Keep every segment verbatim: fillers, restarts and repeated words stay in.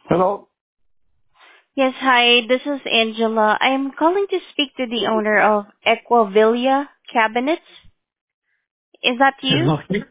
Hello. Yes, hi, this is Angela. I am calling to speak to the owner of Equavilia Cabinets. Is that It's you? not here.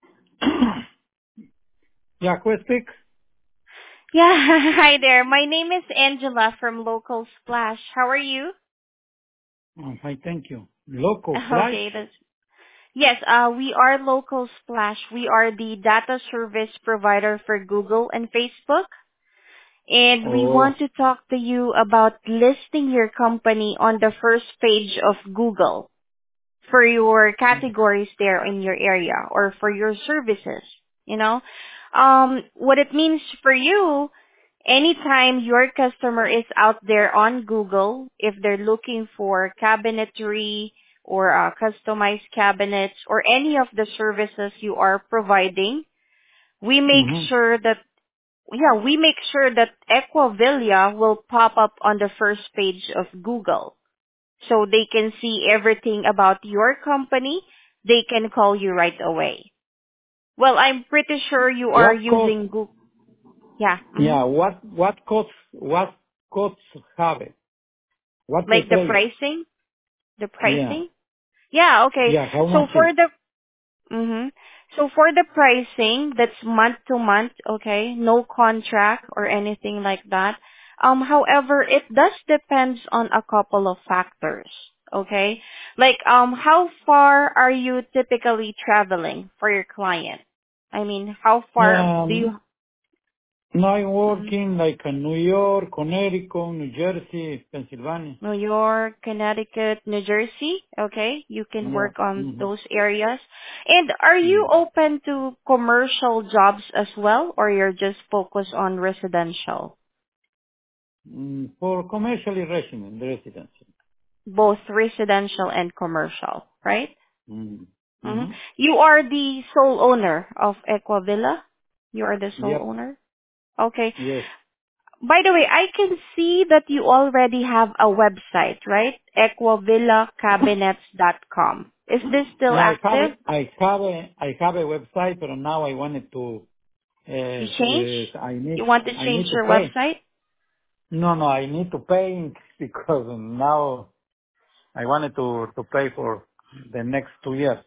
Yeah, who speak? Yeah, hi there. My name is Angela from Local Splash. How are you? Oh, hi, thank you. Local Flash? Okay, that's yes, uh, we are Local Splash. We are the data service provider for Google and Facebook. And we Oh. want to talk to you about listing your company on the first page of Google for your categories there in your area or for your services, you know. Um, what it means for you, anytime your customer is out there on Google, if they're looking for cabinetry or uh, customized cabinets or any of the services you are providing, we make Mm-hmm. sure that yeah, we make sure that Equavilia will pop up on the first page of Google so they can see everything about your company. They can call you right away. Well, I'm pretty sure you are What cost? using Google. Yeah. hmm Yeah, what what costs what costs have it? What's the Like the price? pricing? The Yeah. pricing? Yeah, okay. Yeah, how So much is? for the hmm So for the pricing, that's month to month, okay? No contract or anything like that. Um, however, it does depends on a couple of factors, okay? Like, um, how far are you typically traveling for your client? I mean, how far do Um, you? now I'm mhm. working like in New York, Connecticut, New Jersey, Pennsylvania. New York, Connecticut, New Jersey. Okay, you can Yeah. work on Mm-hmm. those areas. And are you Mm. open to commercial jobs as well, or you're just focused on residential? Mm, for commercially resident residency. Both residential and commercial, right? Mm-hmm. hmm Mm-hmm. You are the sole owner of Equavilla? You are the sole Yep. owner? Okay. Yes. By the way, I can see that you already have a website, right? equavilla cabinets dot com. Is this still Yeah, I have active? it. I have a I have a website, but now I wanted to. Uh, You change? uh, I need You want to I change need to your pay. website? No, no, I need to pay because now I wanted to to pay for the next two years.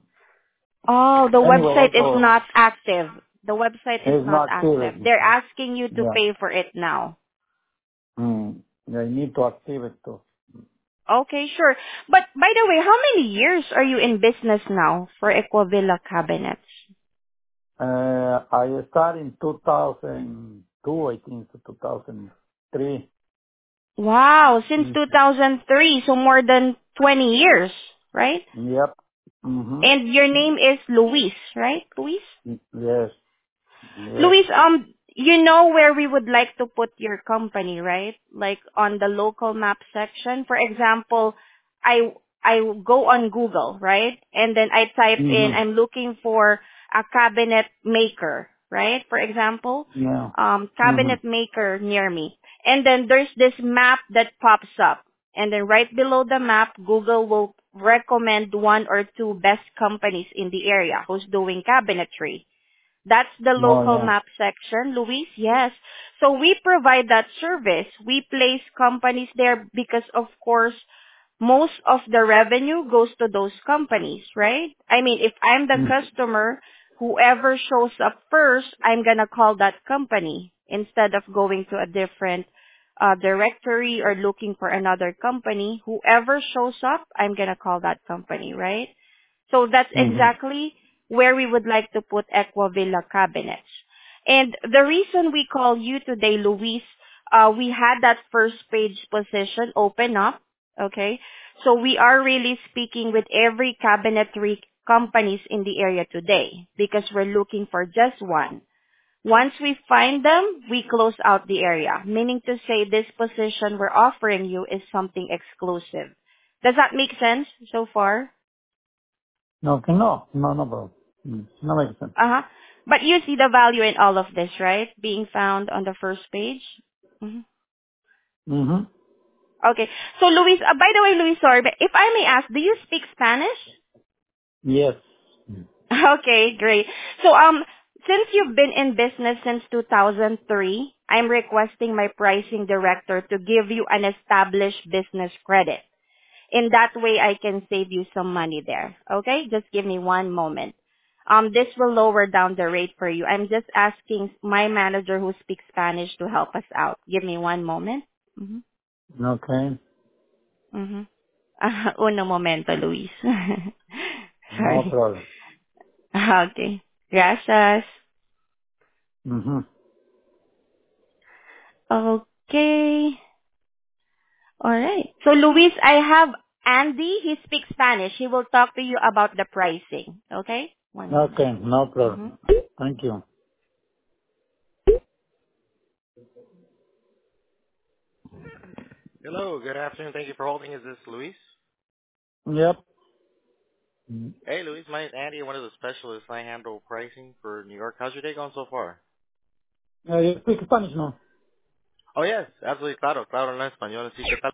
Oh, the Anyway, website is also not active. The website is it's not not active. active. They're asking you to Yeah. pay for it now. Mm. I need to active it too. Okay, sure. But by the way, how many years are you in business now for Equavilla Cabinets? Uh, I started in two thousand two, I think, to two thousand three. Wow, since Mm. two thousand three, so more than twenty years, right? Yep. Mm-hmm. And your name is Luis, right? Luis? Yes. Yes. Luis, um, you know where we would like to put your company, right? Like on the local map section. For example, I I go on Google, right? And then I type in Mm-hmm. I'm looking for a cabinet maker, right? For example, Yeah. um, Mm-hmm. cabinet maker near me. And then there's this map that pops up. And then right below the map, Google will recommend one or two best companies in the area who's doing cabinetry. That's the Oh, local yeah. map section, Luis. Yes. So we provide that service. We place companies there because, of course, most of the revenue goes to those companies, right? I mean, if I'm the Mm. customer, whoever shows up first, I'm gonna call that company instead of going to a different uh, directory or looking for another company. Whoever shows up, I'm gonna call that company, right? So that's Mm-hmm. exactly where we would like to put Equavilla cabinets. And the reason we call you today, Luis, uh, we had that first page position open up, okay? So we are really speaking with every cabinetry companies in the area today because we're looking for just one. Once we find them, we close out the area, meaning to say this position we're offering you is something exclusive. Does that make sense so far? No, okay, no, no, no, bro. Mm. No makes sense. Uh-huh. But you see the value in all of this, right? Being found on the first page. hmm Mm-hmm. Okay. So, Luis, uh, by the way, Luis, sorry, but if I may ask, do you speak Spanish? Yes. Okay, great. So, um, Since you've been in business since two thousand three, I'm requesting my pricing director to give you an established business credit. In that way, I can save you some money there. Okay? Just give me one moment. Um, this will lower down the rate for you. I'm just asking my manager who speaks Spanish to help us out. Give me one moment. Mm-hmm. Okay. Mm-hmm. Uh, uno momento, Luis. No Sorry. problem. Okay. Gracias. Mm-hmm. Okay. All right. So, Luis, I have Andy. He speaks Spanish. He will talk to you about the pricing. Okay? One moment. Okay, no Mm-hmm. problem. Thank you. Hello, good afternoon. Thank you for holding. Is this Luis? Yep. Hey, Luis. My name's Andy. I'm one of the specialists. I handle pricing for New York. How's your day going so far? Uh, you speak Spanish, no? Oh, yes. Absolutely. Claro. Claro. En español. Sí, ¿qué tal?